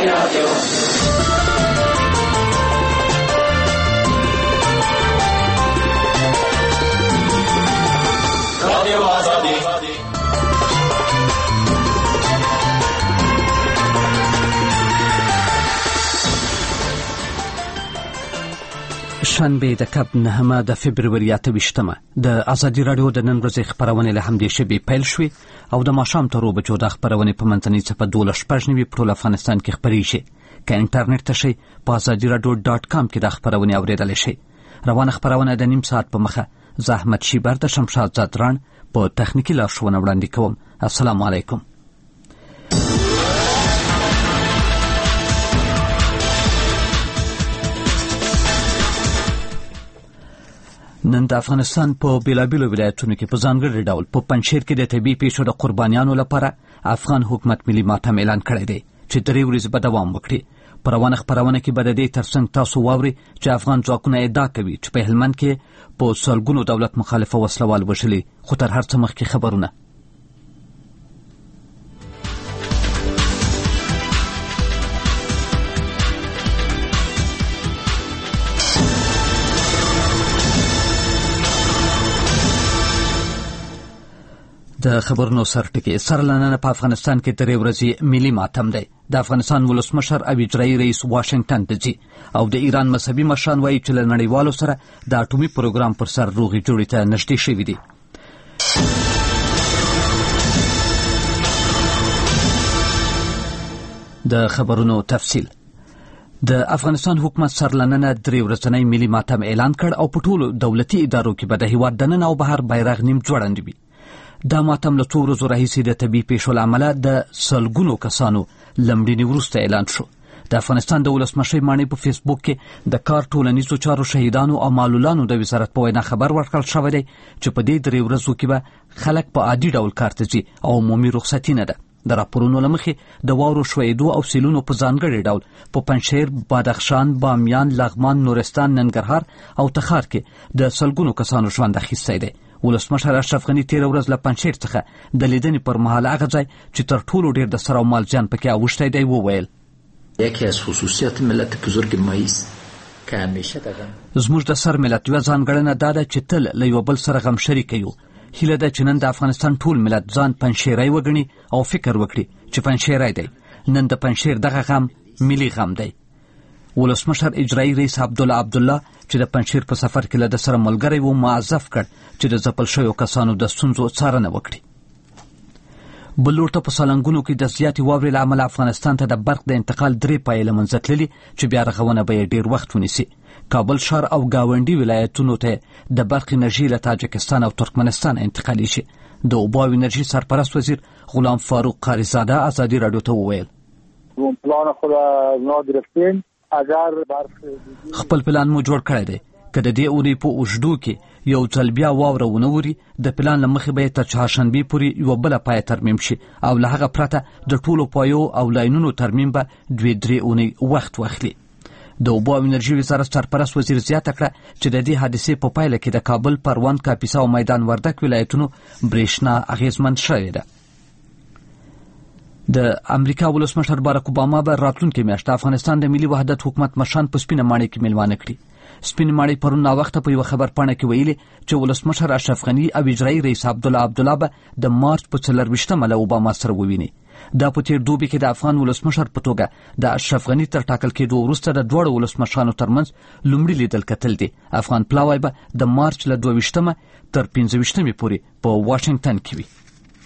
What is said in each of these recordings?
شنبه د کب 9 د فبروري 28 د ازادي رادیو د نن ورځې خبرونه له همدې شبي پیل شوې او د ماښام تر 2 بجو د خبرونه په منځنۍ صفحه 12 په ټول افغانستان کې خبري شي ک انټرنیټ ته شي په azadiradio.com کې د خبرونه اوریدل شي. روانه خبرونه د نیم ساعت په مخه زحمت شیبر د شمشاد زادران په تخنیکی لارښوونه وړاندې کوم. السلام علیکم. نن د افغانستان په بیلابیلو ولایتونو کې په ځانګړي ډول په پنجشیر کې د طبي پیښو د قربانیانو لپاره افغان حکومت ملي ماتم اعلان کړی دی چې 3 ورځې به دوام وکړي. په روانه خبرونه کې به د دې ترڅنګ تاسو واوري چې افغان ځواکونه ادعا کوي چې په هلمند کې په سلګونو دولت مخالفه وسلوال وژلي، خو تر هر څه مخکې خبرونه. د خبرونو سرټکی سرلننه په افغانستان کې 3 ورځې ملي ماتم دی. د افغانستان ولسمشر او اجرایي رئیس واشنگټن ته ځي او د ایران مذهبي مشران وایي چې له نړیوالو سره د اټومي پروګرام پر سر روغې جوړې ته نږدې شوي دي. د خبرونو تفصیل. د افغانستان حکومت سرلننه 3 ورځنی ملي ماتم اعلان کړ او په ټولو دولتي ادارو کې به د هیواد دننه او بهر بیرغ نیم ځوړند وي. دا ماتم له 2 ورځو راهیسې د طبي پیښو له امله د سلګونو کسانو لمړینې وروسته اعلان شو. د افغانستان د ولسمشر مانی په فیسبوک کې د کار ټولنیزو چارو شهیدانو او معلولانو د وزارت په وینا خبر ورکړل شوی دی چې په دې 3 ورځو کې به خلک په عادي ډول کار ته ځي او عمومي رخصتي نه ده. د راپورونو له مخې د واورو شویدو او سیلونو په ځانګړي ډول په پنجشیر، بادخشان، بامیان، لغمان، نورستان، ننګرهار او تخار کې د سلګونو کسانو ژوند اخیستی دی. ولسمشر اشرف غنی 13 ورځ له پنجشیر څخه د لیدنې پر مهال هغه ځای چې تر ټولو ډیر د سر او مال زیان پکې اوښتی دی وویل: یکی از خصوصیات ملت بزرگ ما است که همیشه زموږ د سر ملت یوه ځانګړنه دا ده چې تل له یو بل سره غم شریکه یو. هیله ده چې نن د افغانستان ټول ملت ځان پنجشیری وګڼي او فکر وکړي چې پنجشیری دی. نن د پنجشیر دغه غم ملي غم دی. ولسمشر اجرایي رئیس عبدالله چې د پنجشیر په سفر کې له د سره ملګری و معذف کړ چې د ځپل شویو کسانو د ستونزو څارنه وکړي. بل لور ته په سالنګونو کې د زیاتې واورې له امله افغانستان ته د برق د انتقال 3 پایې له منځه تللي چې بیا رغونه به یې ډیر وخت ونیسي. کابل ښار او ګاونډي ولایتونو ته د برق انرژي له تاجکستان او ترکمنستان انتقالي شي. د اوبو او انرژي سرپرست وزیر غلام فاروق قاریزاده ازادي رادیو ته وویل: پلان خود را گرفتیم. خپل پلان مو جوړ کړی دی. که د دې اونۍ په اوږدو کې یو ځل بیا واوره ونه وري، د پلان له مخې به تر چهارشنبې پورې یوه بله پایه ترمیم شي او له هغه پرته د ټولو پایو او لاینونو ترمیم به 2-3 اونۍ وخت واخلي. د اوبو او انرژي وزارت سرپرست وزیر زیاته کړه چې د دې حادثې په پایله کې د کابل، پروان، کاپیسا او میدان وردک ولایتونو برېښنا اغېزمن شوې ده. د امریکا ولسمشر باراک اوباما به راتلونکي میاشت افغانستان د ملي وحدت حکومت مشران په سپینه ماڼۍ کې میلمانه کړي. سپینه ماڼۍ پرون ناوخته په یوه خبرپاڼه کې ویلي چې ولسمشر اشرف غني او اجرایي رئیس عبدالله به د مارچ په 24 له اوباما سره وویني. دا په تیر دوبي کې د افغان ولسمشر په توګه د اشرف غني تر ټاکل کېدو وروسته د دواړو ولسمشرانو ترمنځ لومړي لیدل کتل دي. افغان پلاوی به د مارچ له 22 تر 15 پورې په واشنگټن کې وي.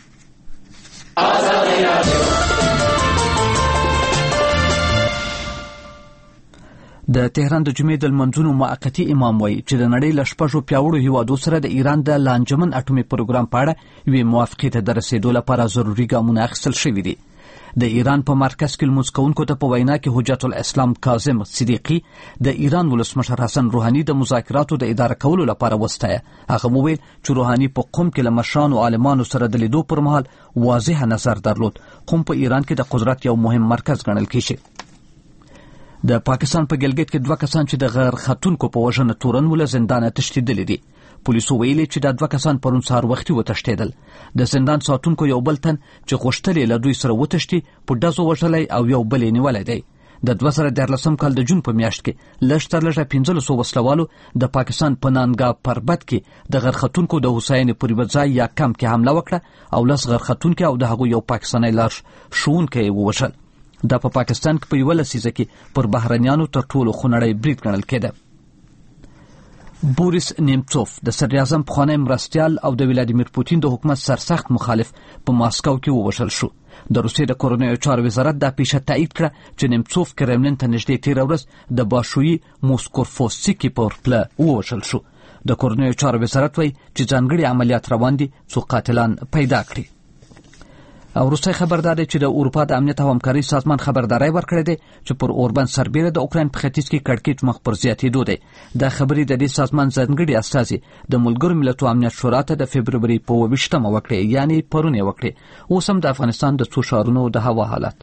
د تهران د جمعې د لمونځونو موقتي امام وایي چې د نړۍ له 6 پیاوړو هیوادو سره د ایران د لانجمن اټومي پروګرام په اړه یوې موافقې ته د رسېدو لپاره ضروري ګامونه اخیستل شوي دي. د ایران په مرکز کې لمونځ کوونکو ته په وینا کې حجت الاسلام کاظم صدیقي د ایران ولسمشر حسن روحاني د مذاکراتو د اداره کولو لپاره وستایه. هغه وویل چې روحاني په قم کې له مشرانو عالمانو سره د لیدو پر مهال واضح نظر درلود. قم په ایران کې د قدرت یو مهم مرکز ګڼل کېږي. د پاکستان په ګلګت کې 2 کسان چې د غیر ختونکو په وژنه تورن ول زندان تشدیدل دي. پولیسو ویلي چې د 2 کسان پرون سهار وختي وتښتېدل. د زندان ساتونکو یو بل تن چې غوښتل له دوی سره وتښتي په ډزو وژلای او یو بل نیولای دی. د 2014 کال د جون په میاشت کې لږ تر لږه 1500 وسلوالو د پاکستان په نانګا پربت کې د غرختونکو د حسین پوري بځای یا کم کې حمله وکړه او لس غرختونکو او د هغو یو پاکستاني لار شونکي ووژل. دا په پاکستان کې په یو لسیزه کې پر بهرنیانو تر ټولو خونړی برید ګڼل کېده. بوریس نیمڅوف د صدر اعظم پخوانی مرستیال او د ولادیمیر پوتین د حکومت سرسخت مخالف په ماسکو کې ووژل شو. د روسیې د کورنیو چارو وزارت دا پیښه تایید کړه چې نیمڅوف کرملین ته نږدې تېره ورځ د باشویي موسکوفوسکي پر پله ووژل شو. د کورنیو چارو وزارت وایي چې ځانګړي عملیات روان دي څو قاتلان پیدا کړي. او روسي خبردار دی چې د اروپا د امنیت او همکارۍ سازمان خبرداري ورکړې ده چې پر اوربان سربېره د اوکراین په ختیځ کې کړکېچ مخ پر زیاتېدو دی. دا خبرې د دې سازمان ځانګړي استازي د ملګرو ملتونو امنیت شورا ته د فبروري په 28مه وکړې، یعنی پرون یې وکړې. اوس هم د افغانستان د څو ښارونو د هوا حالت.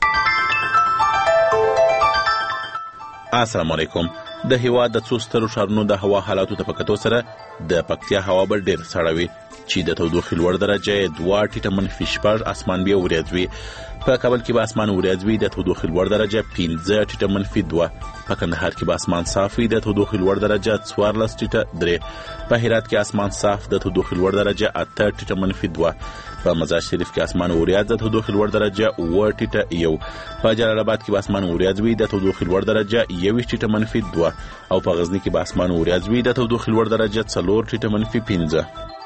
السلام علیکم. د هیواد د څو سترو ښارونو د هوا حالاتو ته په کتو سره د پکتیا هوا بل ډیر سړه وي چې د تودوخې لوړ درجه 2 ټیټه منفي 6 اسمان بیا وریځ وي. په کابل کې به اسمان وریځ وي، د تودوخې لوړ درجه 15 ټیټه منفي 2. په کندهار کې به اسمان صاف وي، د تودوخې لوړ درجه 14 ټیټه 3. په هرات کې اسمان صاف، د تودوخې لوړ درجه 8 ټیټه منفي 2. په مزار شریف کې اسمان وریځ، د تودوخې لوړ درجه 9 ټیټه 1. په جلال آباد کې به اسمان وریځ وي، د تودوخې لوړ درجه 21 ټیټه منفي 2. او په غزنی کې به اسمان وریځ وي، د تودوخې لوړ درجه 4 ټیټه منفي 15.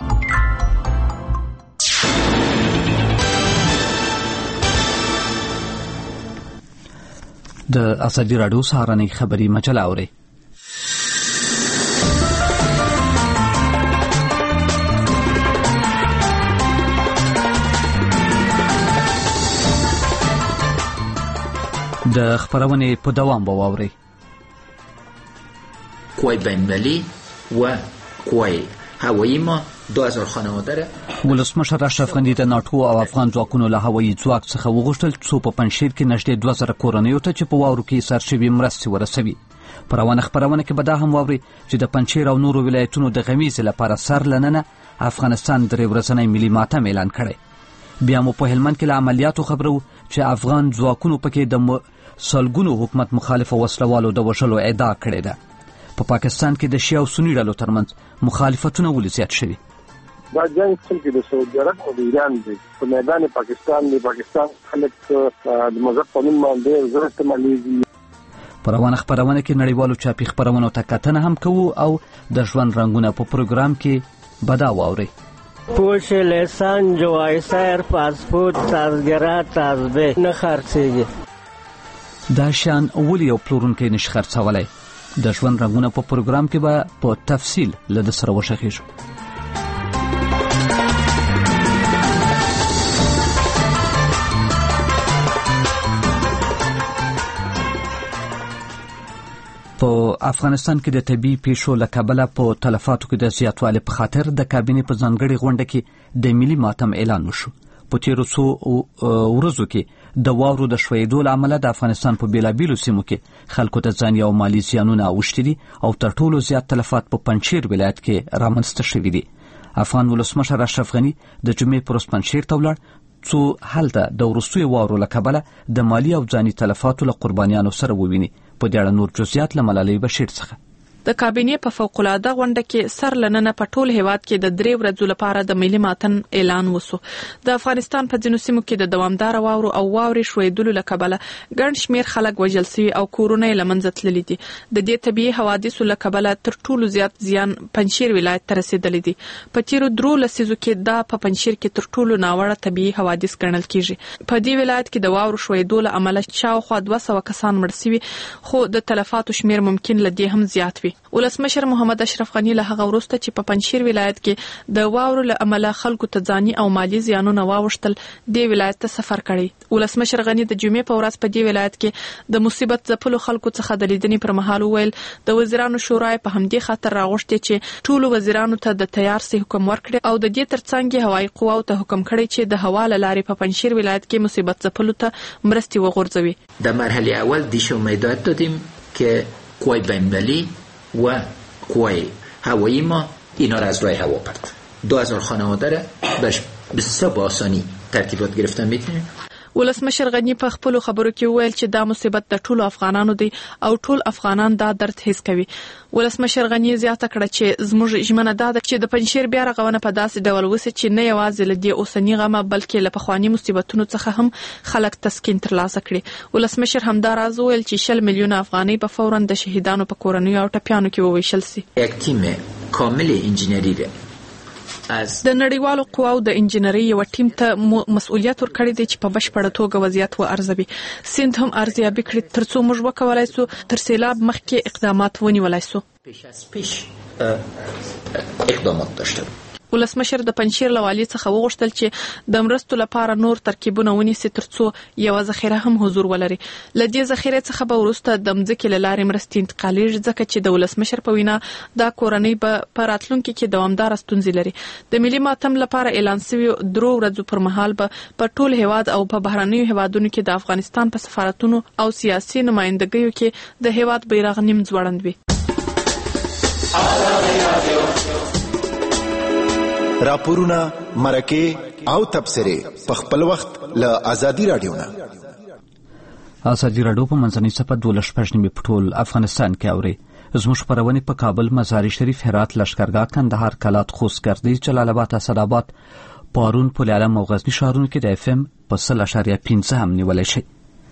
د ازادي راډیو سهارنۍ خبري مجله اوري. د خبرونې په دوام به واوري. قوای بین‌المللی و قوای هوایی ما 2000 خانواده را ولسمشر اشرف غنی د ناتو او افغان ځواکونو له هوایي ځواک څخه وغوښتل څو په پنځشیر کې نږدې 2000 کورنیو ته چې په واورو کې سرشوي مرستې ورسوي. په روانه خبرونه کې به دا هم واوري چې د پنځشیر او نورو ولایتونو د غمیزې لپاره سرلننه افغانستان درې ورځنی ملي ماتم اعلان کړی. بیا مو په هلمند کې له عملیاتو خبرو چې افغان ځواکونو پکې د سلګونو حکومت مخالفه وسلوالو د وژلو ادعا کړې ده. په پاکستان کې د شیعه او سنی ډلو ترمنځ مخالفتونه ولې زیات شوي؟ دا جنگ چې د سعودي عرب او د ایران دی په میدان پاکستان دی. پاکستان خلک د مذهب په نوم باندې زړه استعمالېږي. په روانه خبرونه کې نړیوالو چاپي خبرونو ته کتنه هم کوو او د ژوند رنګونه په پروګرام کې به دا واورئ. پوش لسان جوای سیر پاسپورت سازګرا تازبه نه خرڅېږي. دا شان ولې یو پلورونکی نشي خرڅولی؟ د ژوند رنګونه په پروګرام کې به په تفصیل له ده سره وشخېږو. په افغانستان کې د طبي پیښو له کبله په تلفاتو کې د زیاتوالي په خاطر د کابینې په ځانګړي غونډه کې د ملي ماتم اعلان وشو. په تیرو څو ورځو کې د واورو د ښویېدو له امله د افغانستان په بیلابیلو سیمو کې خلکو ته ځاني او مالي زیانونه اوښتي دي او تر ټولو زیات تلفات په پنجشیر ولایت کې رامنځته شوي دي. افغان ولسمشر اشرف غني د جمعې پر ورځ پنجشیر ته ولاړ څو هلته د وروستیو واورو له کبله د مالي او ځاني تلفاتو له قربانیانو سره وویني. په دې اړه نور جزئیات له ملالۍ بشیر څخه. د کابینې په فوق‌العاده غونډه کې سرلننه په ټول هیواد کې د 3 ورځو لپاره د ملي ماتم اعلان وشو. د افغانستان په ځینو سیمو کې د دوامدار واورو او واورې ښویېدلو له کبله ګڼ شمېر خلک وژل شوي او کورونه یې له منځه تللي دي. د دې طبیعي حوادثو له کبله تر ټولو زیات زیان پنجشیر ولایت ته رسېدلی دی. په تیرو 3 لسیزو کې دا په پنجشیر کې تر ټولو ناوړه طبیعي حوادث ګڼل کیږي. په دې ولایت کې د واورو ښویېدو له امله شاوخوا 200 کسان مړ شوي، خو د تلفاتو شمېر ممکن له دې هم زیات وي. ولسمشر محمد اشرف غني له هغه وروسته چې په پنجشیر ولایت کې د واورو له امله خلکو ته ځاني او مالي زیانونه واوښتل، دې ولایت ته سفر کړی. ولسمشر غني د جمعې په ورځ په دې ولایت کې د مصیبت ځپلو خلکو څخه د لیدنې پر مهال وویل د وزیرانو شورا په همدې خاطر راغوښتې چې ټولو وزیرانو ته د تیار سي حکم ورکړي او د دې ترڅنګ هوایي قواو ته حکم کړی چې د هوا له لارې په پنجشیر ولایت کې مصیبت ځپلو ته مرستې وغورځوي. در مرحله اول دیشب مداد دادیم که قوای بین‌المللی و قوای هوایی ما اینا را از راه هوا پرت 2000 خانواده را بسیار با آسانی ترتیبات گرفتن میتونیم. ولسمشر غنی په خپل خبرو کې ویل چې دا مصیبت د ټولو افغانانو دی او ټول افغانان دا درد حس کوي. ولسمشر غنی زیاته کړه چې زموږ ژمنه ده چې د پنځشیر بیا رغونه په داسې ډول وسي چې نه یوازې له دې اوسنی غمه بلکې له پخواني مصیبتونو څخه هم خلک تسکین ترلاسه کړي. ولسمشر همدا راز ویل چې 60 میلیونه افغانۍ به فوراً د شهیدانو په کورنیو او ټپیانو کې وویشل سي. یک تیم کامل انجینری ده د نړیوالو قواو د انجینری یو ټیم ته مسؤلیت ورکړی دی چې په بشپړه توګه وضعیت وارزوي. سیند هم ارزیابي کړي ترڅو موږ وکولای سو تر سیلاب مخکې اقدامات ونیولای سو. پیش اقدامات داشته. ولسمشر د پنځشیر له والي څخه وغوښتل چې د مرستو لپاره نور ترکیبونه ونیسي ترڅو یو ذخیره هم حضور ولري. له دې ذخیره څخه به وروسته د مځکې له لارې مرستې انتقالیږي ځکه چې د ولسمشر په وینا دا کورنۍ به په راتلونکي کې دوامداره ستونزې لري. د ملي ماتم لپاره اعلان شوی 3 ورځو پر مهال به په ټول هیواد او په بهرنیو هیوادونو کې د افغانستان په سفارتونو او سیاسي نمائندګیو کې د هیواد بیرغ نیم ځوړند وي. راپورونه، مرکه او تبصره په خپل وخت له ازادي رادیو نه. ازادي رادیو په منځنۍ صفحه 12 په ټول افغانستان کې اوري. زموږ خبرونه په کابل، مزار شریف، هرات، لشکرګاه، کندهار، کلات، خوست، ګردیز، جلال آباد، اسداباد، پارون، پل علم او غزنی ښارونو کې د FM په 0.5 هم نیولای شي.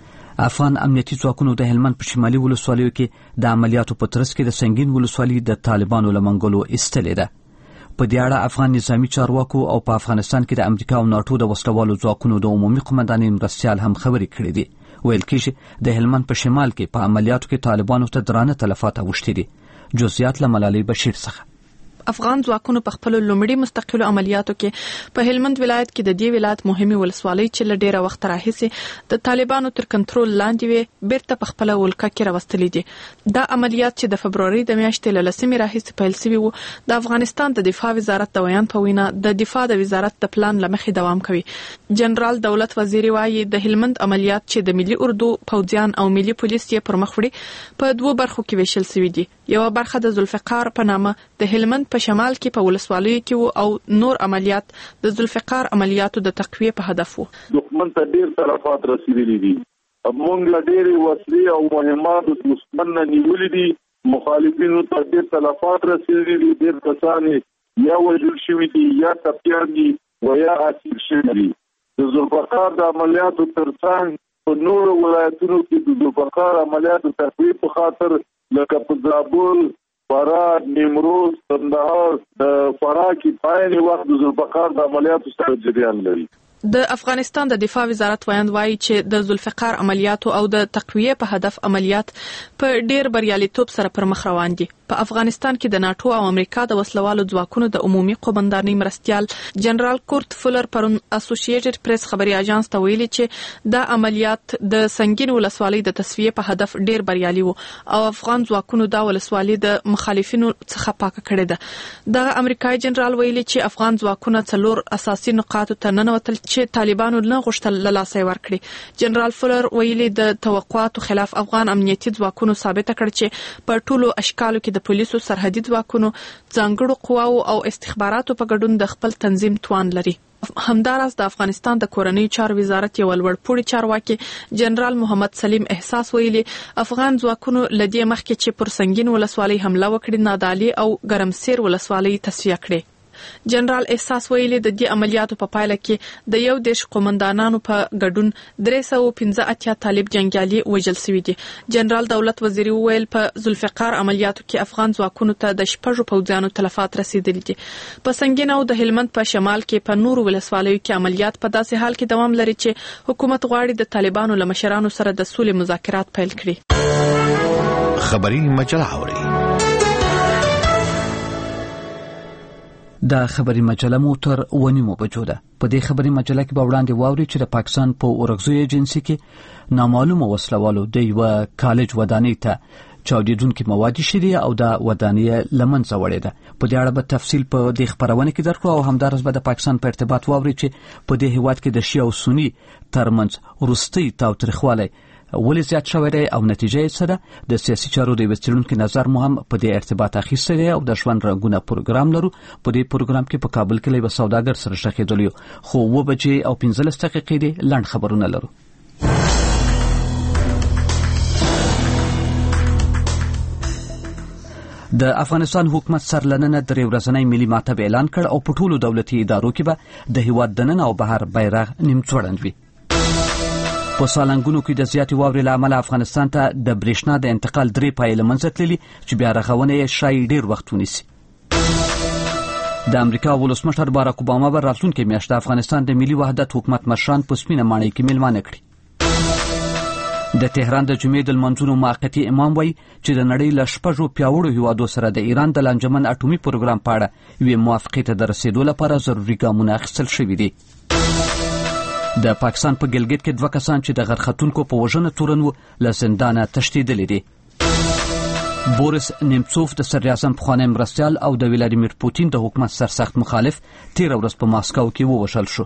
افغان امنیتي ځواکونو د هلمند په شمالي ولسوالیو کې د عملیاتو په ترڅ کې د سنگین ولسوالۍ د طالبانو له منګولو ایستلې ده. په دې اړه افغان نظامی چارواکو او په افغانستان کې د امریکا او ناتو د وسلوالو ځواکونو د عمومي قومندانۍ مرستیال هم خبرې کړې دي. ویل کېږي د هلمند په شمال کې په عملیاتو کې طالبانو ته درانه تلفات اوښتي دي. جزئیات له ملالۍ بشیر څخه. افغان ځواکونو په خپل لومړي مستقلو عملیاتو کې په هلمند ولایت کې د دې ولایت مهمه ولسوالۍ چې له ډیره وخت راهیسې د طالبانو تر کنټرول لاندې وي بیرته په خپل ولکه کې راوستلې دي. دا عملیات چې د فبرवरी د میاشتې له 10 راهیسې پیل شوی وو د افغانستان د دفاع وزارت د ویان په وینا د دفاع د وزارت د پلان لمخې دوام کوي. جنرال دولت وزیر وايي د هلمند عملیات چې د ملي اردو پوځیان او ملي پولیس یې پر مخ وړي په 2 برخو کې ویشل شوی دي. یو برخه د ذوالفقار په نامه د هلمند په شمال کې په ولسوالیو کې او نور عملیات د ذوالفقار عملیاتو د تقویه په هدف وو. دښمن ته ډیر تلفات رسیدلي دي. موږ له ډېرې وسلې او مهمات دښمن نه نیولې دي. مخالفینو ته ډیر تلفات رسیدلي دي. ډیر کسان یا وژل شوي دي یا ټپیان دي او یا اسیر شوي دي. د ذوالفقار د عملیاتو ترڅنګ په نورو ولایتونو کې د ذوالفقار عملیاتو تقویه په خاطر لکه په زابل، فراه، نیمروز، کندهار د فراه کې پایلې وخت د ذوالفقار د عملیاتو سره جریان لري. د افغانستان د دفاع وزارت وایي چې د ذوالفقار عملیاتو او د تقویه په هدف عملیات په ډیر بریالیتوب سره پر مخ روان دي. په افغانستان کې د ناتو او امریکا د وسلوالو ځواکونو د عمومي قومندانۍ مرستیال جنرال کورت فولر پرون اسوسییټډ پریس خبري اژانس ته ویلي چې دا عملیات د سنگین ولسوالۍ د تصفیه په هدف ډیر بریالي وو او افغان ځواکونو دا ولسوالۍ د مخالفینو څخه پاکه کړې ده. د امریکایي جنرال ویلي چې افغان ځواکونه 4 اساسي نقاط ته ننوتل چې طالبانو نه غوښتل له لاسه ورکړي. جنرال فولر ویلي د توقعاتو خلاف افغان امنیتي ځواکونو ثابت کړ چې په ټولو اشکالو کې د پولیسو، سرحدي ځواکونو، ځانګړو قواو او استخباراتو په ګډون د خپل تنظیم توان لري. همداراز د افغانستان د کورنیو چارو وزارت یو لوړپوړي چارواکي جنرال محمد سلیم احساس ویلي افغان ځواکونو لدی مخکې چې پر سنگین ولسوالۍ حمله وکړي نادالي او ګرمسیر ولسوالۍ تصفیه کړي. جنرال احساس ویلي د دې عملیاتو په پایله کې د یو دیش قومندانانو په ګډون 315 طالب جنگیالي وژل شوي دي. جنرال دولت وزیر ویل په ذوالفقار عملیاتو کې افغان ځواکونو ته د 6 پوځیانو تلفات رسیدلي دي. په سنگین او د هلمند په شمال کې په نورو ولسوالیو کې عملیات په داسې حال کې دوام لري چې حکومت غواړي د طالبانو له مشرانو سره د سولې مذاکرات پیل کړي. خبري مجله اوري. دا خبري مجله مو تر 1:30 بجو ده. په دې خبري مجله کې به وړاندې واوري چې د پاکستان په اورګزو ایجنسي کې نامعلومه وسلوالو د یو کالج ودانۍ ته چاودیدونکي مواد شری او د ودانۍ لمنځه وړې ده. په دې اړه به تفصیل په دې خبرونه کې درکړو او همدارس به د پاکستان په ارتباط واوري چې په دې هیواد کې د شیعه او سنی ترمنځ وروستي تاوتریخوالی ولې زیات شوی دی او نتیجه یې څه ده. د سیاسي چارو د څېړونکي نظر مو هم په دې ارتباط اخیستی دی او د ژوند رنګونه پروګرام لرو. په دې پروګرام کې په کابل کې له یوه سوداګر سره شخېدلو خو 7 بجې او 15 دقیقې دي لنډ خبرونه لرو. د افغانستان حکومت سرلننه 3 ورځنی ملي ماتم اعلان کړ او په ټولو دولتي ادارو کې به د هیواد دننه او بهر بیرغ نیم ځوړند وي. په سالنګونو کې د زیاتې واورې له امله افغانستان ته د برېښنا د انتقال 3 پایې له منځه تللي چې بیا رغونه یې ښایي ډېر وخت ونیسي. د امریکا ولسمشر باراک اوباما به راتلونکې میاشت د افغانستان د ملي وحدت حکومت مشران په سپینه ماڼۍ کې میلمانه کړي. د تهران د جمعې د لمانځونو موقتي امام وایي چې د نړۍ له 6 پیاوړو هیوادو سره د ایران د لانجمن اټومي پروګرام په اړه یوې موافقې ته د رسیدو لپاره ضروري ګامونه اخیستل شوي دي. د پاکستان په ګلګت کې 2 کسان چې د غرختونکو په وژنه تورن وو له زندانه تښتېدلي دي. بوریس نیمڅوف د صدر اعظم پخوانی مرستیال او د ولادیمیر پوتین د حکومت سرسخت مخالف 13 ورځ په ماسکو کې ووژل شو.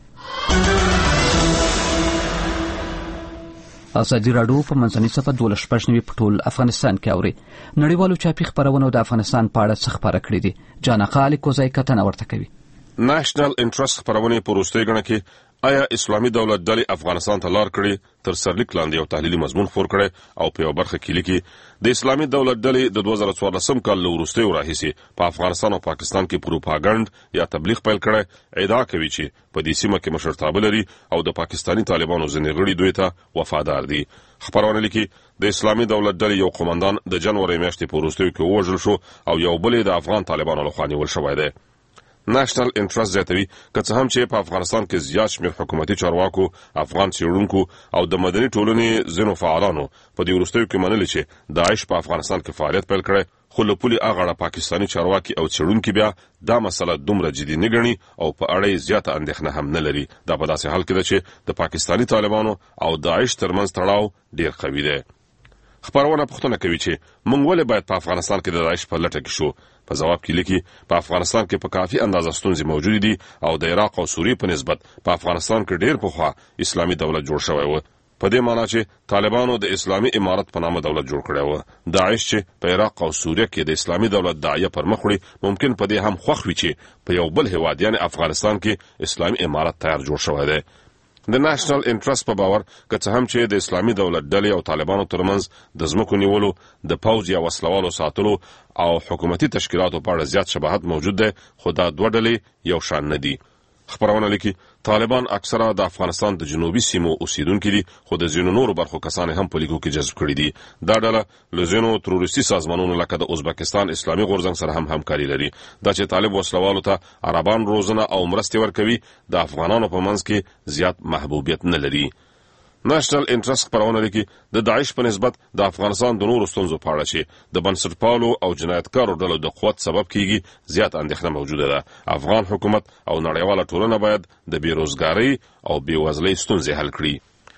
ازادي راډیو په منځنۍ صفحه 12 په ټول افغانستان کې اوري. نړیوالو چاپي خبرونو د افغانستان په اړه څه خبره کړې دي. جانقه علي کوزای کتنه ورته کوي. نېشنل انټرست خبرونه په وروستۍ غڼه کې آیا اسلامي دولت ډلې افغانستان ته لار کړې تر سرلیک لاندې یو تحلیلي مضمون خپور کړي او په یو برخه کې لیکي د اسلامي دولت ډلې د 2014 کال وروستۍ راهیسې په افغانستان او پاکستان کې پروپاګاندا یا تبلیغ پیل کړي. ادعا کوي چې په دې سیمه کې مشرتابه لري او د پاکستانی طالبانو ځینې غړي دوی ته وفادار دي. خبرونه لیکي د اسلامي دولت ډلې یو قومندان د جنوري میاشتې په وروستیو کې وژل شو او یو بل د افغان طالبانو لخوا نیول شوی دی. نېشنل انټرست زیاتوي که څه هم چې په افغانستان کې زیات شمېر حکومتي چارواکو، افغان څېړونکو او د مدني ټولنې ځینو فعالانو په دې وروستیو کې منلي چې داعش په افغانستان کې فعالیت پیل کړی، خو له پولې اغاړه پاکستاني چارواکي او څېړونکي بیا دا مسله دومره جدي نه ګڼي او په اړه یې زیاته اندېښنه هم نه لري. دا په داسې حال کې ده چې د پاکستاني طالبانو او داعش ترمنځ تړاو ډېر قوي دی. خبرونه پوښتنه کوي چې موږ ولې باید په افغانستان کې د داعش په لټه کې شو. په جواب کې لیکي په افغانستان کې په کافي اندازه ستونزې موجود دي او د عراق او سوریې په نسبت په افغانستان کې ډېر پخوا اسلامي دولت جوړ شوی و. په دې معنی چې طالبانو د اسلامي امارت په نامه دولت جوړ کړی و. داعش چې په عراق او سوریه کې د اسلامي دولت داعیه پر مخ وړي ممکن په دې هم خوښ وي چې په یو بل هیواد یعنی افغانستان کې اسلامي امارت تیار جوړ شوی دی. د نېشنل انټرست په باور که څه هم چې د اسلامي دولت ډلې او طالبانو ترمنځ د ځمکو نیولو، د پوځ یا وسلوالو ساتلو او حکومتي تشکیلاتو په اړه زیات شباهت موجود دی، خو دا دوه ډلې یو شان نه دي. خبرونه لیکي طالبان اکثره د افغانستان د جنوبي سیمو اوسیدونکي دي، خو د ځینو نورو برخو کسان هم په لیکو کې جذب کړي دي. دا ډله له ځینو تروریستي سازمانونو لکه د ازبکستان اسلامي غورځنګ سره هم همکاري لري. دا چې طالب وسلوالو ته عربان روزنه او مرستې ورکوي، د افغانانو په منځ کې زیات محبوبیت نه لري. نېشنل انټرست خبرونه لیکي د داعش په نسبت د افغانستان د نورو ستونزو په اړه چې د بنسټپالو او جنایتکارو ډلو د قوت سبب کیږي زیات اندېښنه موجوده ده. افغان حکومت او نړیواله ټولنه باید د بیروزګارۍ او بیوزلۍ ستونزې حل کړي.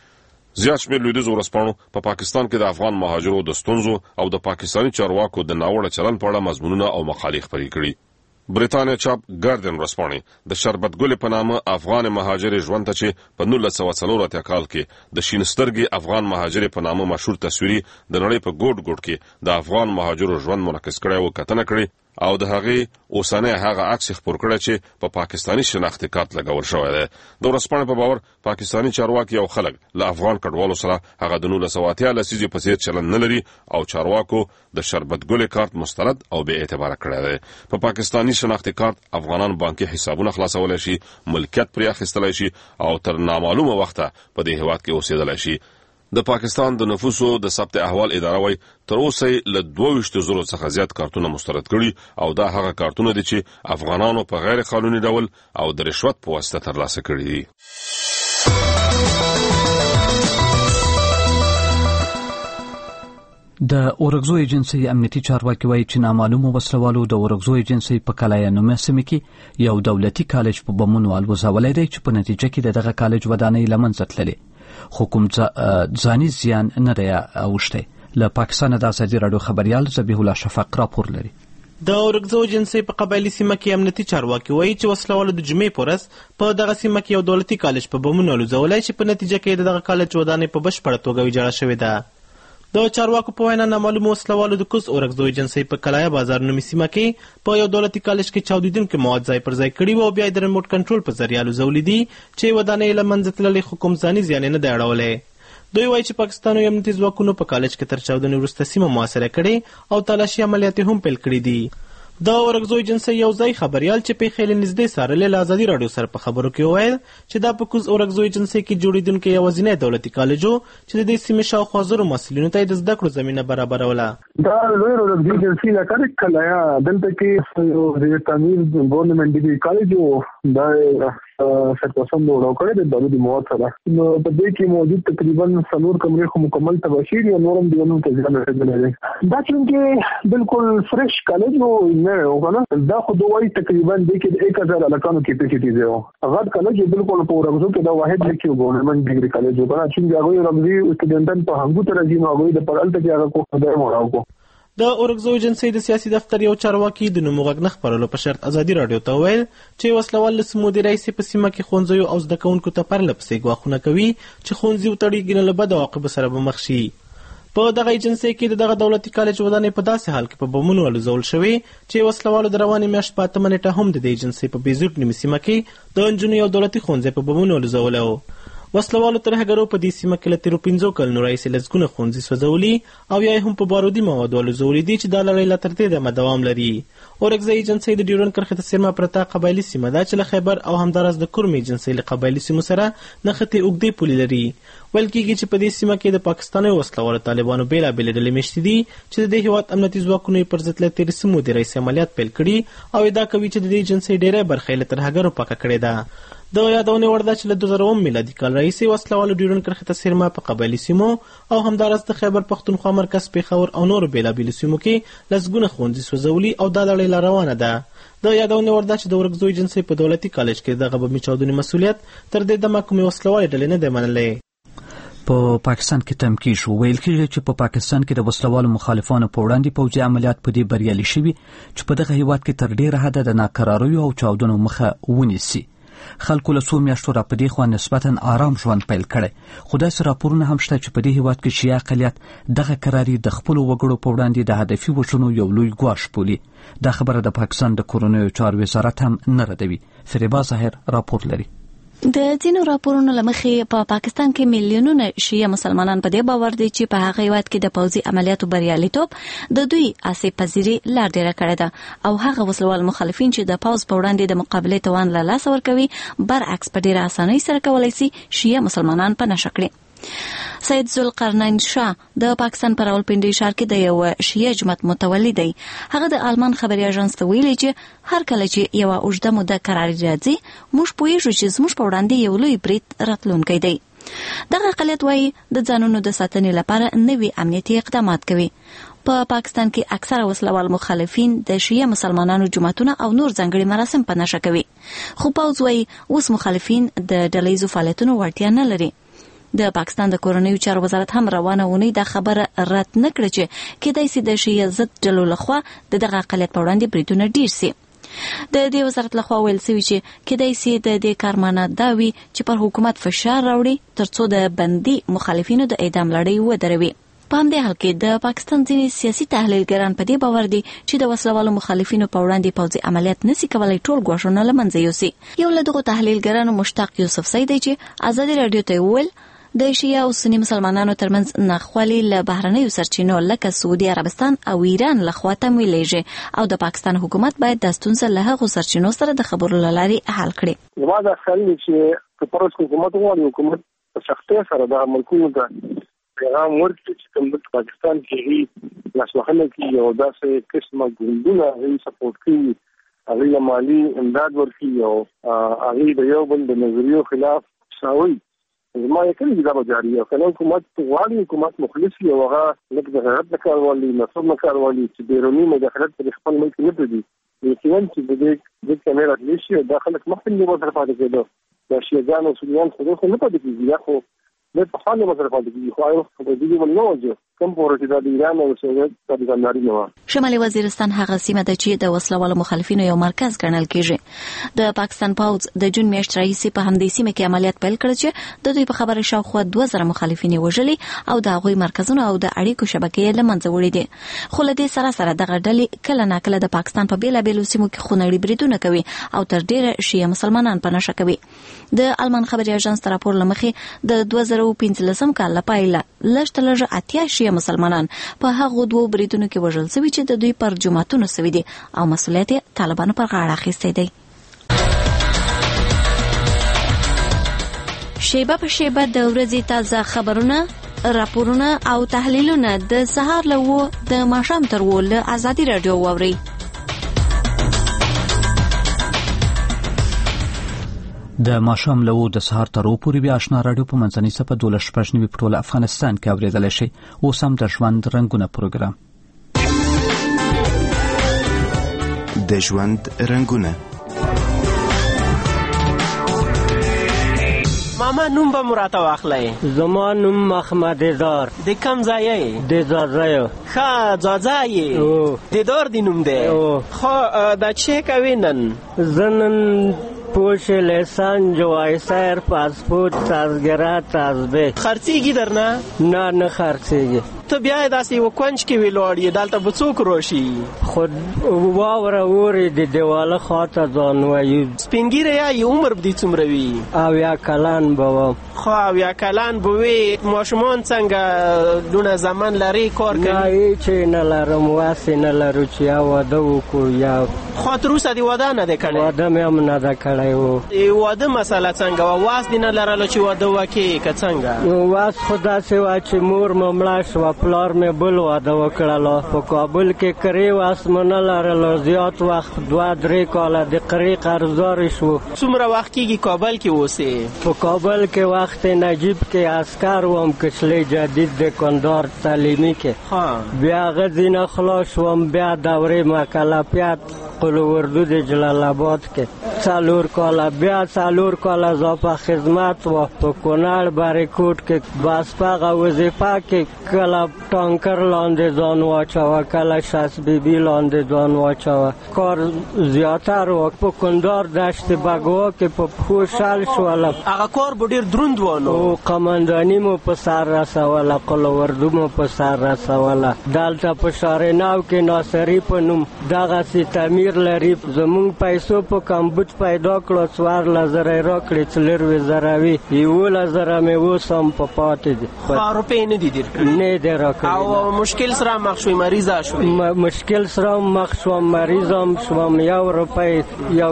زیات شمېر لویدیځو ورځپاڼو په پاکستان کې د افغان مهاجرو د ستونزو او د پاکستاني چارواکو د ناوړه چلند په اړه مضمونونه او مقالې خپرې کړي. بریتانیا چاپ ګاردین ورځپاڼې د شربت ګل په نامه افغان مهاجر ژوند ته چې په 1940 کال کې د شینسترګي افغان مهاجر په نامه مشهور تصویري د نړۍ په ګوټ ګوټ کې د افغان مهاجرو ژوند منعکس کړی و کتنه کړي او د هغې اوسنی هغه عکس خپور کړی چې په پاکستاني شناختي کارت لګول شوی دی. د ورځپاڼې په باور پاکستاني چارواکي او خلک له افغان کډوالو سره هغه د 1980 لسیزې په څیر چلند نه لري او چارواکو د شربت ګل کارت مستند او بې اعتباره کړی دی. په پاکستاني شناختي کارت افغانان بانکي حسابونه خلاصولی شي، ملکیت پرې اخیستلی شي او تر نامعلومه وخته په دې هیواد کې اوسېدلی شي. د پاکستان د نفوسو د ثبت احوال اداره وایي تر اوسه له 22,000 څخه زیات کارتونه مسترد کړي او دا هغه کارتونه دي چې افغانانو په غیر قانوني ډول او د رشوت په واسطه ترلاسه کړي دي. د اورګزو ایجنسۍ امنیتي چارواکي وایي چې نامعلومو وسلوالو د اورګزو ایجنسۍ په کلایانومه سیمه کې یو دولتي کالج په بمونو الوزولی دی چې په نتیجه کې دغه کالج ودانۍ له منځه تللې، خو کوم ځاني زیان نه دی اوښتی. له پاکستانه د ازادي راډیو خبریال ذبیح الله شفق راپور لري. د اورګزو جنسي په قبایلي سیمه کې امنیتي چارواکي وایي چې وسلوالو د جمعې په ورځ په دغه سیمه کې یو دولتي کالج په بمونو الوځولی چې په نتیجه کې دغه کالج ودانۍ په بشپړه توګه ویجاړه شوې ده. د چارواکو په وینا نامعلومو وسلوالو د کوز اورګزو جنسي په کلایا بازار نومي سیمه کې په یو دولتي کالج کې چاودیدونکي مواد ځای پر ځای کړي وو او بیا یې د ریموټ کنټرول په ذریعه الوځولي دي چې ودانۍ له منځه تللې خو کوم ځاني زیان یې نه دی اړولی. دوی وایي چې پاکستاني امنیتي ځواکونو په کالج کې تر چاودنې وروسته سیمه محاصره کړې او تالاشي عملیات هم پیل کړي دي. د اورګزو جنسي یو ځای خبريال چې پیښې له نږدې څارلې له ازادي راډیو سره په خبرو کې وویل چې دا په کوز اورګزو جنسي کې جوړېدونکی یوازینی دولتي کالج و چې د دې سیمې شاوخوا زرو محصلینو ته د زده کړو زمینه برابروله. دا لوی اورګزو جنسي لا کار کلایا دلته کې یو د تعمیر ګورنمنت ډیګري کالج و دا سرپرسند وړاندې کړی د دولتي مواد سره نو په دې کې موجود تقریبا 4 کمرې خو مکمل تباشیر او نورم دیونو ته ځان رسیدلی دی. دا چې بالکل فرش کالج و نه وګڼه دا خو دوی تقریبا د کې 1000 الکانو کیپیسټي دی. هغه کالج بالکل په اورګزو کې دا واحد دی چې ګورنمنت ډیګري کالج وګڼه چې هغه اورګزو سټوډنټان په هغه ته راځي نو هغه د پرالته کې هغه کو خدای موراو. د اورګزو جنسي د سیاسي دفتر یو چارواکي د نوم غږ نه خپرولو په شرط ازادي راډیو ته ویل چې وسلوال له سمودي رئیس په سیمه کې ښوونځیو او زده کوونکو ته پرله پسې ګواښونه کوي چې ښوونځي وتړي له بد عواقبو سره به مخ شي. په دغه ایجنسۍ کې دغه دولتي کالج ودانۍ په داسې حال کې په بمونو الوځول شوې چې وسلوالو د روانې میاشتې په 8 نیټه هم د دې ایجنسۍ په بیزوټ نومي سیمه کې د نجونو یو دولتي ښوونځی په بمونو الوځولی و. وسلوالو ترهګرو په دې سیمه کې له تیرو 15 کلونو راهیسې لسګونه ښوونځي سوځولي او یا هم په بارودي موادو الوځولي دي چې دا لړۍ لا تر دې دمه دوام لري. اورګزو ایجنسۍ د ډیورنډ کرښې ته څیرمه پرته قبایلي سیمه ده چې له خیبر او همداراز د کرم ایجنسۍ له قبایلي سیمو سره نښتې اوږدې پولې لري. ویل کېږي چې په دې سیمه کې د پاکستاني وسلوالو طالبانو بېلابېلې ډلې مېشتې دي چې د دې هېواد امنیتي ځواکونو یې پر ضد له تېرې سمودي رئیس عملیات پیل کړي او ادعا کوي چې د دې ایجنسۍ ډېری برخه یې له ترهګرو پاکه کړې ده. د یادونې وړ ده چې له 2000 میلادي کال راهیسې وسلوالو ډیورنډ کرښې ته څیرمه په قبایلي سیمو او همداراز د خیبر پښتونخوا مرکز پېښور او نورو بېلابېلو سیمو کې لسګونه ښوونځي سوځولي او دا لړۍ لا روانه ده. د یادونې وړ ده چې د اورګزو ایجنسۍ په دولتي کالج کې دغه بمي چاودنې مسؤلیت تر دې دمه کومې وسلوالې ډلې نه دی منلی. په پاکستان کې تمکین شو ویل کېږي چې په پاکستان کې د وسلوالو مخالفانو په وړاندې پوځي عملیات په دې بریالي شوي چې په دغه هیواد کې تر ډیره حده د ناکراریو او چاودنو مخه ونیسي. خلکو له څو میاشتو را په دې خوا نسبتا آرام ژوند پیل کړی خو داسې راپورونه هم شته چې په دې هیواد کې شیعه اقلیت دغه کراري د خپلو وګړو په وړاندې د هدفي وژنو یو لوی ګواښ بولي. دا خبره د پاکستان د کورنیو چارو وزارت هم نه ردوي. فریبا ظاهر راپور لري. د ځینو راپورونو له مخې په پاکستان کې میلیونونه شیعه مسلمانان په دې باور دي چې په هغه هیواد کې د پوځي عملیاتو بریالیتوب د دوی آسیب پذیري لار ډیره کړې ده او هغه وسلوال مخالفین چې د پوځ په وړاندې د مقابلې توان له لاسه ورکوي برعکس په ډیره اسانۍ سره کولی شي شیعه مسلمانان په نښه کړي. سید ذوالقرنین شاه د پاکستان په راولپنډي ښار کې د یو شیعه جماعت متولي دی. هغه د آلمان خبري اژانس ته ویلي چې هر کله چې یو اوږده موده قرار راځي موږ پوهیږو چې زموږ په وړاندې یو لوی برید راتلونکی دی. دغه اقلیت وایي د ځانونو د ساتنې لپاره نوي امنیتي اقدامات کوي. په پاکستان کې اکثره وسلوال مخالفین د شیعه مسلمانانو جماعتونه او نور ځانګړي مراسم په نښه کوي خو پوځ وایي اوس مخالفین د ډلهییزو فعالیتونو وړتیا نه لري. د پاکستان د کورنیو چارو وزارت هم روانه اونۍ دا خبره رد نه کړه چې کېدای شي د شیعه ضد ډلو لخوا د دغه اقلیت په وړاندې بریدونه ډیر سي. د دې وزارت لخوا ویل شوي چې کېدای شي د دې کار معنا دا وي چې پر حکومت فشار راوړي ترڅو د بندي مخالفینو د اعدام لړۍ ودروي. په همدې حال کې د پاکستان ځینې سیاسي تحلیلګران په دې باور دي چې د وسلوالو مخالفینو په وړاندې پوځي عملیات نشي کولای ټول ګواښونه له منځه یوسي. یو له دغو تحلیلګرانو مشتاق یوسف سید چې ازادي راډیو ته ویل د شیعه او سنی مسلمانانو ترمنځ ناخوالي له بهرنیو سرچینو لکه سعودي عربستان او ایران لخوا تمویلېږي او د پاکستان حکومت باید د ستونزې له هغو سرچینو سره د خبرو له لارې حل کړي. زما دا خیال دی چې که پروس حکومت غواړي حکومت په سختۍ سره د ملکونو ته پیغام ورکړي چې کوم د پاکستان کې لاسوهنه کوي او داسې قسمه ګوندونه یې سپورټ کوي هغوی له مالي امداد ورکوي او هغوی د یو بل د نظریو خلاف ساوي. زما یقین دی دا به جاري او کله حکومت غواړي حکومت مخلص وي او هغه لکه د غیرت نه کار والی نصب نه کار والی چې بیروني مداخلت پر خپل ملک نه پرېږدي یقینا چې د دې کمې راتلی شي او دا خلک مخکې نه ورسره پاتې کېدو د شیعهګانو سنیان خو نه پاتې کېږي یا خو د پخواني ورسره پاتې کېږي خو هغه په دې باندې نه وځي کم پورې د ایران او سوویت تابعداري نه و. شمالي وزیرستان هغه سیمه ده چې د وسلوالو مخالفینو یو مرکز ګڼل کیږي. د پاکستان پوځ د جون میاشتې راهیسې په همدې سیمه کې عملیات پیل کړ چې د دوی په خبره شاوخوا 2000 مخالفین وژلي او د هغوی مرکزونه او د اړیکو شبکې له منځه وړي دي. خو له دې سره دغه ډلې کله ناکله د پاکستان په بیلابیلو سیمو کې خونړي بریدونه کوي او تر ډیره شیعه مسلمانان په نښه کوي. د آلمان خبري اژانس راپور لمخې د 2015 کال لپاره لږ تر لږه 80 شیعه مسلمانان په هغو دوو بریدونو کې وژل شوي چې د دوی پر جماعتونو شوي دي او مسؤلیت یې طالبانو پر غاړه اخیستی دی. شیبه په شیبه د ورځې تازه خبرونه، راپورونه او تحلیلونه د سهار له 9 د ماښام تر 10 له ازادي رادیو واورئ. د ماښام له 9 د سهار تر 10 پورې بیا آشنا رادیو په منځنۍ صفحه 12 په ټول افغانستان کې اوریدلی شئ. اوس هم د ژوند رنګونه پروګرام. د ژوند رنګونه. ماما نوم به مراته واخلئ. زما نوم محمد دار. د کم ځای یې؟ د ځاځیو. ښه ځاځی د دار دی نوم دی. خو دا چې کوي نن؟ زه نن پوش لیسان جوای سیر پاسپورت سازگرا تازبه. خرڅیږي درنه؟ نه خرڅیږي. ته بیا داسې یو کونج کې ویلوړ یې، دلته به څوک راشي؟ خو واوره اورې د دیواله خواته ځان وایي. سپین ږیری یې عمر به دې څومره وي؟ 80 کلن به وم. خو 80 کلن به وي. ماشومان څنګه دونه زمان لري کار کوي؟ نه هیڅ نه لرم، واسې نه لرو چې یا واده وکړو یا. خو تر اوسه دې واده نه دی کړی؟ واده مې هم نه ده کړی و. واده مسله څنګه وه؟ واس دې نه لرلو چې واده وکړې که څنګه؟ واس خو داسې وه چې مور مې مړه شوه، پلار مې بل واده وکړلو. په کابل کې کرې واس مې نه لرلو. زیات وخت 2-3 کاله د کرې قرضداري شو. څومره وخت کېږي کابل کې اوسې؟ په کابل کې وخت نجیب کې عسکر وم، کشلی جدید د کندهار تعلیمي کې. بیا غزې نه خلاص شوم، بیا دورې مکلفیت قلووردو د جلال آباد کې 4 کاله. بیا 4 کاله اضافه خدمت و په کونړ بریکوټ کې باسپغه وظیفه کې کله ټانکر لاندې ځان واچوه، کله 60 بیبي لاندې ځان واچوه. کار زیاتر و. په کندهار دشت بګوا کې په پښو شل شولم. هغه کار به ډېر دروند و نو. قمنداني مو په سر رسوله، قلووردو مو په سر رسوله. دلته په شارناو کې ناصري په نوم دغسې تعمیر لري. زمونږ پیسو په کمبود پیدا کړو، 14,000 راکړې، 4,000 11,000 مې اوس هم په پاتې دي. روپۍ نه دي درکړې؟ نه دي راکړې. او مشکل سره مخ شوې؟ مریضه شوې؟ مشکل سره مخ شوم، مریض هم شوم. 1 روپۍ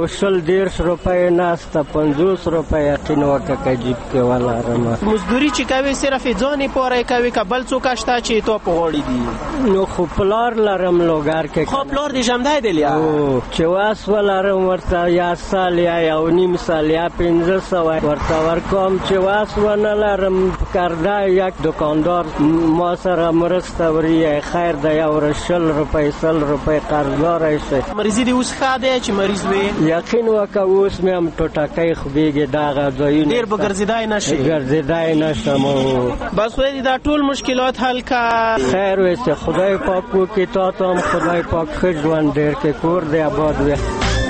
110 روپۍ نسته، 50 روپۍ یقین ورته که جیب کې ولرم. مزدوري چې کوې صرف ځانې پوره کوې که بل څوک شته چې تو په غاړې دي؟ نو خو پلار لرم لوګر کې. خو پلار دې ژمدی دی لیا؟ چې واس ولرم ورته یا سال یا 1.5 سال یا 1500 ورته ورکوم. چې واس ونه لرم کرده یک دکاندار ما سره مرسته وری خیر د 1 روپۍ 100 روپۍ قرضدار شي. مریضي دې اوس ښه دی چې مریض وي؟ یقین وکړه اوس مې هم ټوټکۍ خوبېږي دغه ځایونه. ډېر به ګرځېدای نه شي؟ ګرځېدای نه شم. بس وایي دا ټول مشکلات حل که خیر وي چې خدای پاک وکړي. تا ته هم خدای پاک ښه ژوند ډېر کړي، کور دې آباد وي.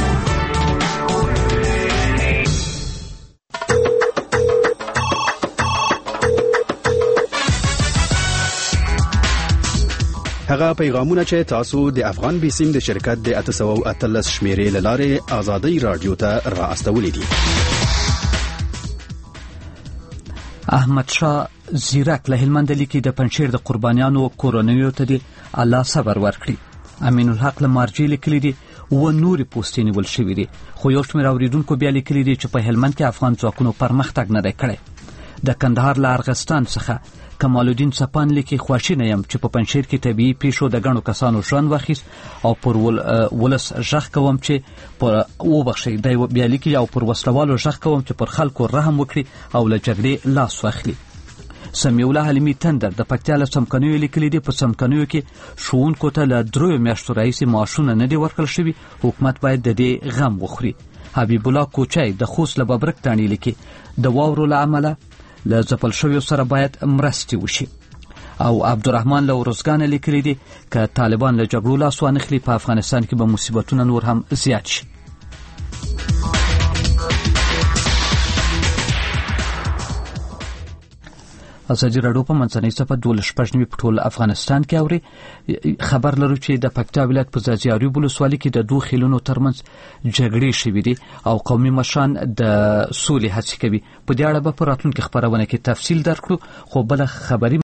هغه پیغامونه چې تاسو د افغان بیسیم د شرکت د 813 شمیرې لاره آزادی رادیو ته را استولې دي. احمد شاه زیرک له هلمند لیکي د پنځیر د قربانیانو کورنیو ته دی الله صبر ورکړي. امین الحق لمارجی لیکلي دي و نوري پوسټې نیول شوې دي. خو یو شمېر اوریدونکو بیا لیکلي دي چې په هلمند کې افغان ځواکونو پرمختګ نه دی کړی. د کندهار له ارغستان څخه کمال الدین سپان لیکي خواشینه یم چې په پنځیر کې طبيعي پیښو د غنو کسانو ژوند واخیست او پر ولس ژغ کوم چې پر وبخښي د بیا لیکي او پر وسلوالو ژغ کوم چې پر خلکو رحم وکړي او له جګړې لاس واخلي. سمیع الله حلیمی تندر د پکتیا له سمکنیو لیکلي دي په سمکنیو کې ښوونکو ته له 3 میاشتو راهیسې معاشونه نه دي ورکړل شوي. حکومت باید د دې غم وخوري. حبیب الله کوچای د خوست له ببرک تاڼې لیکي د واورو له امله له ځپل شویو سره باید مرستې وشي. او عبدالرحمن له ورزګان لیکلي دي که طالبان له جګړو لاس وانخلي په افغانستان کې به مصیبتونه نور هم زیات شي. ازادي راډیو په منځنۍ صفحه 12 په ټول افغانستان کې اوري. خبر لرو چې د پکتیا ولایت په ځاځي ولسوالۍ کې د دوه خیلونو ترمنځ جګړې شوې دي او قومي مشران د سولې هڅې کوي. په دې اړه به په راتلونکي خبرونه کې تفصیل درکړو، خو بل خبري